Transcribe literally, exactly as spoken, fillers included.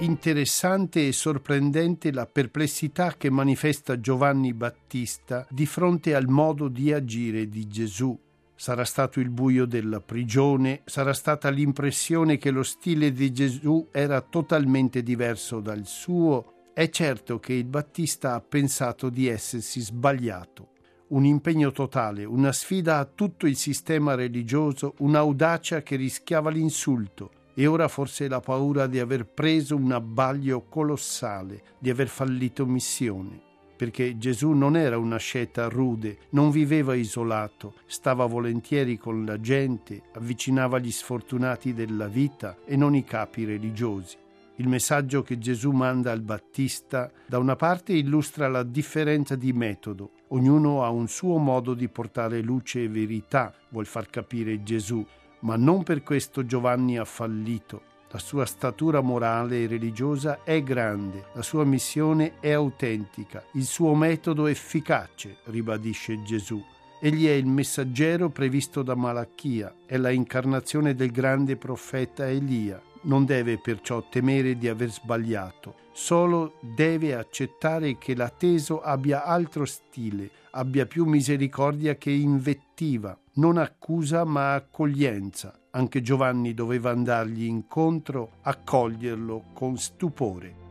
interessante e sorprendente la perplessità che manifesta Giovanni Battista di fronte al modo di agire di Gesù. Sarà stato il buio della prigione, sarà stata l'impressione che lo stile di Gesù era totalmente diverso dal suo. È certo che il Battista ha pensato di essersi sbagliato. Un impegno totale, una sfida a tutto il sistema religioso, un'audacia che rischiava l'insulto e ora forse la paura di aver preso un abbaglio colossale, di aver fallito missione. Perché Gesù non era una asceta rude, non viveva isolato, stava volentieri con la gente, avvicinava gli sfortunati della vita e non i capi religiosi. Il messaggio che Gesù manda al Battista da una parte illustra la differenza di metodo. Ognuno ha un suo modo di portare luce e verità, vuol far capire Gesù, ma non per questo Giovanni ha fallito. La sua statura morale e religiosa è grande, la sua missione è autentica, il suo metodo efficace, ribadisce Gesù. Egli è il messaggero previsto da Malachia, è la incarnazione del grande profeta Elia. Non deve perciò temere di aver sbagliato, solo deve accettare che l'atteso abbia altro stile, abbia più misericordia che invettiva, non accusa ma accoglienza. Anche Giovanni doveva andargli incontro, accoglierlo con stupore.